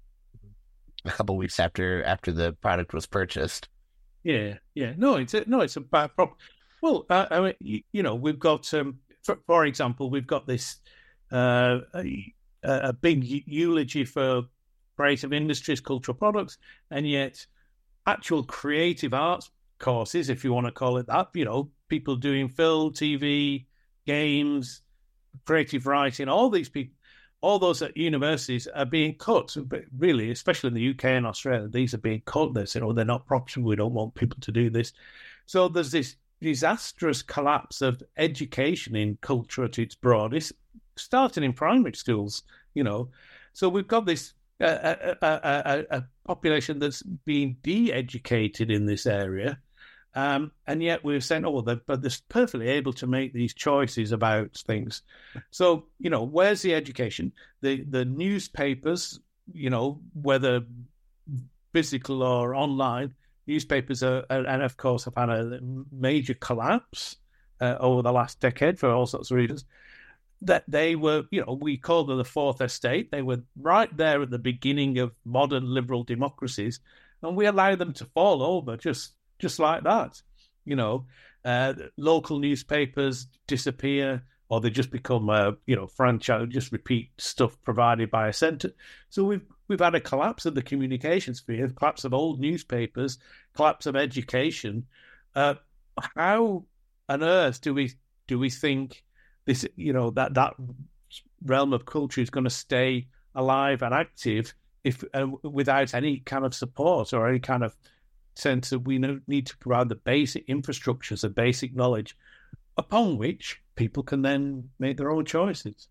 a couple of weeks after after the product was purchased. Yeah, yeah. No, it's a, no, it's a bad problem. Well, uh, I mean, you, you know, we've got, um, for, for example, we've got this uh, a, a big eulogy for creative industries, cultural products, and yet actual creative arts courses, if you want to call it that, you know, people doing film, T V, games, creative writing, all these people, all those at universities are being cut. But really, especially in the U K and Australia, these are being cut. They say, oh, they're not profitable. We don't want people to do this. So there's this disastrous collapse of education in culture at its broadest, starting in primary schools, you know. So we've got this uh, a, a, a, a population that's being de-educated in this area. Um, and yet we're saying, oh, well, they're, but they're perfectly able to make these choices about things. So, you know, where's the education? The the newspapers, you know, whether physical or online, newspapers are, and of course, have had a major collapse uh, over the last decade for all sorts of reasons. That they were, you know, we call them the fourth estate. They were right there at the beginning of modern liberal democracies, and we allow them to fall over just just like that. You know, uh, local newspapers disappear, or they just become, uh, you know, franchise, just repeat stuff provided by a centre. So we've we've had a collapse of the communication sphere, collapse of old newspapers, collapse of education. Uh, how on earth do we do we think this, you know, that that realm of culture is going to stay alive and active if uh, without any kind of support or any kind of sense that we need to provide the basic infrastructures, the basic knowledge upon which people can then make their own choices?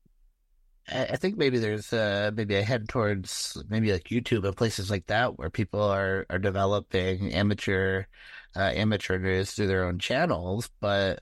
I think maybe there's uh, maybe a head towards maybe like YouTube and places like that where people are, are developing amateur uh, amateur news through their own channels. But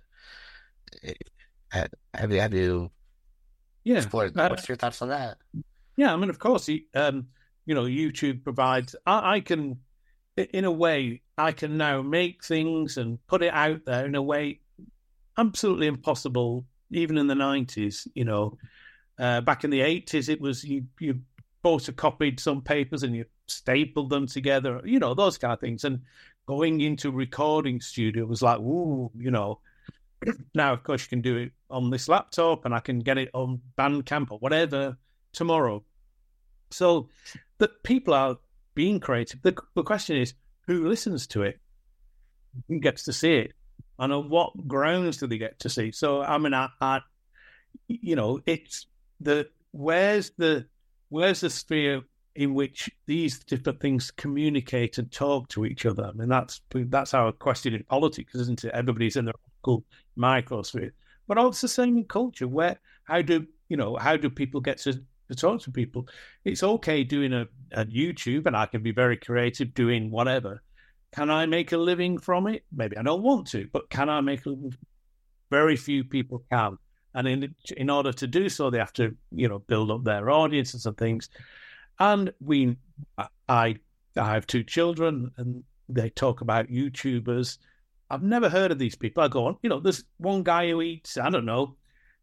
have you have you yeah explored, uh, what's your thoughts on that? Yeah, I mean, of course, um, you know, YouTube provides. I, I can. In a way, I can now make things and put it out there in a way absolutely impossible, even in the nineties. You know, uh, back in the eighties, it was you, you photocopied some papers and you stapled them together, you know, those kind of things. And going into recording studio was like, ooh, you know. Now, of course, you can do it on this laptop and I can get it on Bandcamp or whatever tomorrow. So that people are being creative. The, the question is, who listens to it? Who gets to see it? And on what grounds do they get to see? So, I mean, I, I, you know, it's the where's the where's the sphere in which these different things communicate and talk to each other? I mean, that's that's our question in politics, isn't it? Everybody's in their own microsphere, but also the same in culture. Where how do you know how do people get to to talk to people? It's okay doing a, a YouTube, and I can be very creative doing whatever. Can I make a living from it? Maybe I don't want to, but can I make a living? Very few people can. And in in order to do so, they have to, you know, build up their audiences and things. And we, I, I have two children, and they talk about YouTubers. I've never heard of these people. I go on, you know, there's one guy who eats, I don't know,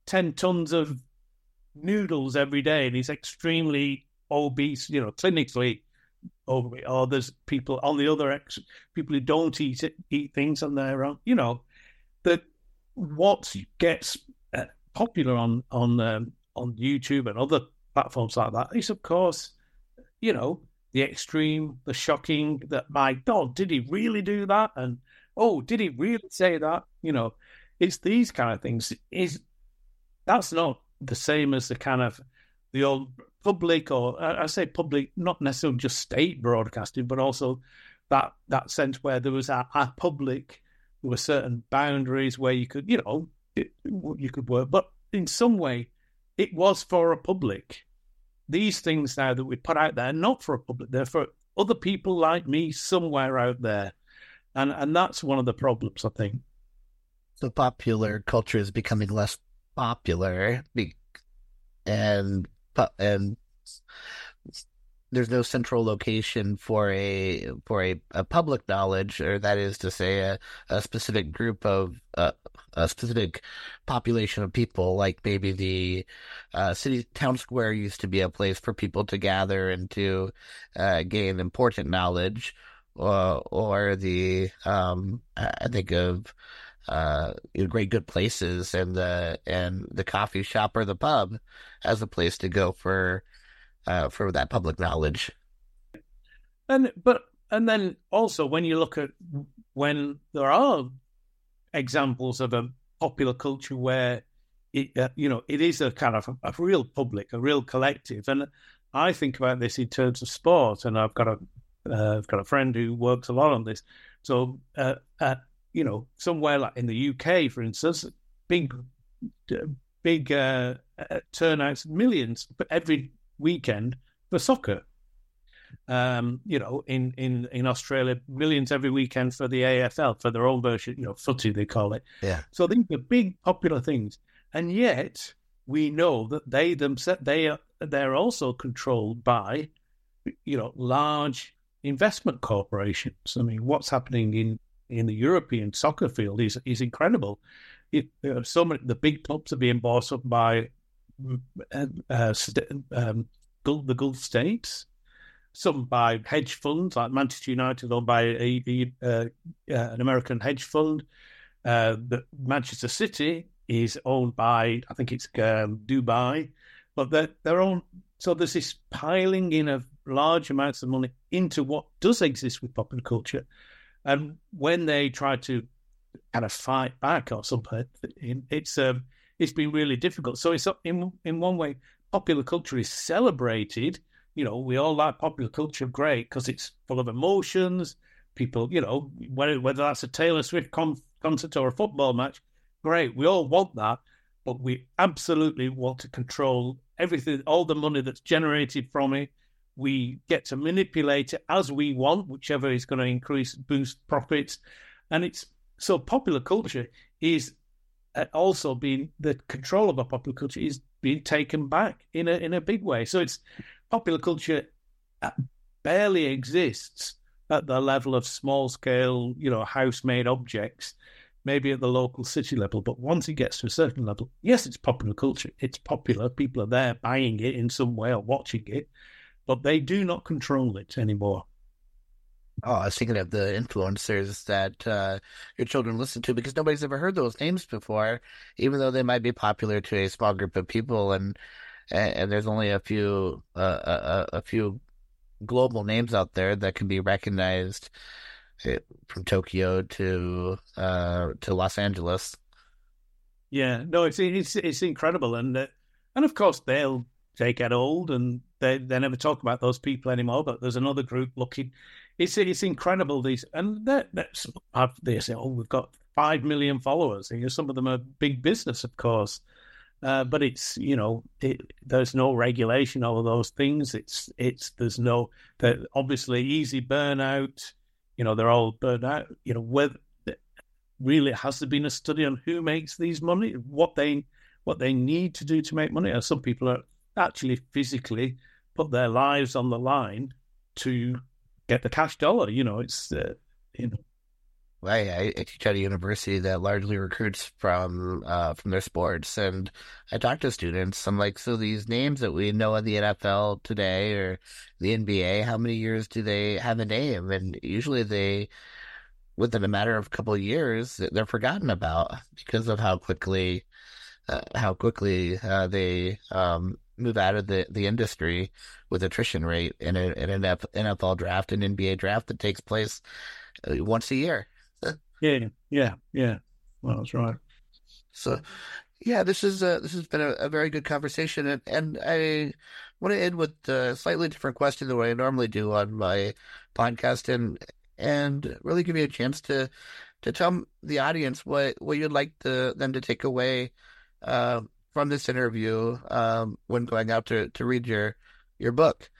ten tons of noodles every day and he's extremely obese, you know, clinically overweight. Or there's people on the other ex, people who don't eat it, eat things on their own. You know, that what gets uh, popular on on um, on YouTube and other platforms like that is, of course, you know, the extreme, the shocking. That, my God, did he really do that? And oh, did he really say that? You know, it's these kind of things. Is that's not the same as the kind of the old public, or I say public, not necessarily just state broadcasting, but also that that sense where there was a, a public, there were certain boundaries where you could, you know, it, you could work, but in some way, it was for a public. These things now that we put out there, not for a public, they're for other people like me somewhere out there, and and that's one of the problems, I think. So popular culture is becoming less popular, and and there's no central location for a for a, a public knowledge, or that is to say, a, a specific group of uh, a specific population of people. Like maybe the uh, city town square used to be a place for people to gather and to uh, gain important knowledge, uh, or the um, I think of. Uh, great good places and the and the coffee shop or the pub as a place to go for uh, for that public knowledge. And but and then also when you look at when there are examples of a popular culture where it uh, you know it is a kind of a, a real public, a real collective, and I think about this in terms of sport, and I've got a uh, I've got a friend who works a lot on this, so. Uh, uh, You know, somewhere like in the U K, for instance, big, big uh, turnouts, millions every weekend for soccer. Um, you know, in, in, in Australia, millions every weekend for the A F L, for their own version, you know, footy they call it. Yeah. So these are big popular things, and yet we know that they themselves they are they're also controlled by, you know, large investment corporations. I mean, what's happening in in the European soccer field is is incredible. It, uh, so many the big clubs are being bought up by uh, uh, st- um, Gulf, the Gulf states, some by hedge funds like Manchester United, owned by a, a, uh, uh, an American hedge fund. Uh, the Manchester City is owned by, I think it's um, Dubai, but they're, they're owned. So there's this piling in of large amounts of money into what does exist with popular culture. And when they try to kind of fight back or something, it's um, it's been really difficult. So it's in in one way, popular culture is celebrated. You know, we all like popular culture, great, because it's full of emotions. People, you know, whether whether that's a Taylor Swift con- concert or a football match, great. We all want that, but we absolutely want to control everything, all the money that's generated from it. We get to manipulate it as we want, whichever is going to increase, boost profits. And it's so popular culture is also being, the control of our popular culture is being taken back in a in a big way. So it's popular culture barely exists at the level of small scale, you know, house-made objects, maybe at the local city level. But once it gets to a certain level, yes, it's popular culture. It's popular. People are there buying it in some way or watching it. But they do not control it anymore. Oh, I was thinking of the influencers that uh, your children listen to, because nobody's ever heard those names before, even though they might be popular to a small group of people, and and there's only a few uh, a, a few global names out there that can be recognized, from Tokyo to uh, to Los Angeles. Yeah, no, it's it's it's incredible, and uh, and of course they'll. They get old and they, they never talk about those people anymore. But there's another group looking. It's it's incredible. These and that that's they say, oh, we've got five million followers. And, you know, some of them are big business, of course, uh, but it's you know it, there's no regulation over those things. It's it's there's no that obviously easy burnout. You know they're all burned out. You know whether really has there been a study on who makes these money, what they what they need to do to make money? Or some people are actually physically put their lives on the line to get the cash dollar. You know, it's uh, you know, I, I teach at a university that largely recruits from uh, from their sports, and I talk to students. I'm like, so these names that we know in the N F L today or the N B A, how many years do they have a name? And usually they, within a matter of a couple of years, they're forgotten about because of how quickly uh, how quickly uh, they um, move out of the, the industry with attrition rate in, a, in an N F L draft and N B A draft that takes place once a year. Yeah, yeah, yeah. Well, that's right. So, yeah, this is uh, this has been a, a very good conversation, and, and I want to end with a slightly different question than what I normally do on my podcast, and and really give you a chance to to tell the audience what, what you'd like to, them to take away uh, from this interview um, when going out to, to read your your book.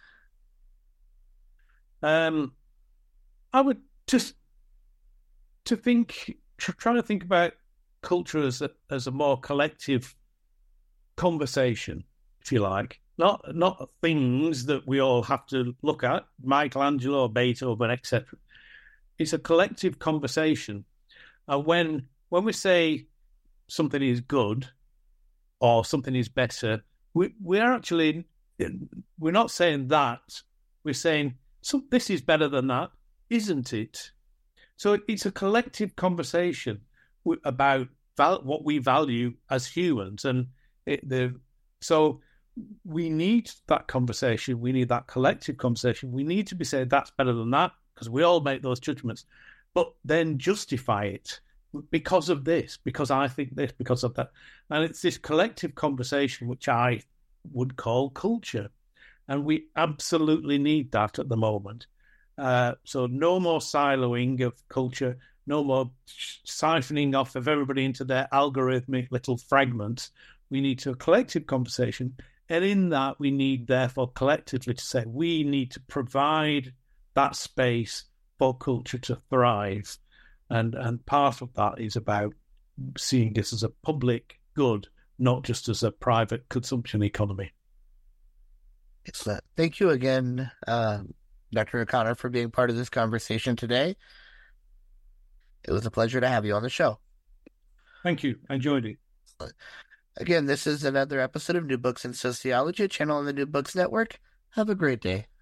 Um, I would just to think, tr- try to think about culture as a, as a more collective conversation, if you like, not not things that we all have to look at, Michelangelo, Beethoven, et cetera. It's a collective conversation, and when when we say something is good or something is better, we we're actually we're not saying that. We're saying so. This is better than that, isn't it? So it's a collective conversation about val- what we value as humans, and it, the so we need that conversation. We need that collective conversation. We need to be saying that's better than that because we all make those judgments, but then justify it because of this, because I think this, because of that, and it's this collective conversation which I would call culture, and we absolutely need that at the moment. Uh, so no more siloing of culture, no more siphoning off of everybody into their algorithmic little fragments. We need to a collective conversation. And in that, we need, therefore, collectively to say we need to provide that space for culture to thrive. And, and part of that is about seeing this as a public good, not just as a private consumption economy. Excellent. Thank you again, uh, Doctor O'Connor, for being part of this conversation today. It was a pleasure to have you on the show. Thank you. I enjoyed it. Again, this is another episode of New Books in Sociology, a channel on the New Books Network. Have a great day.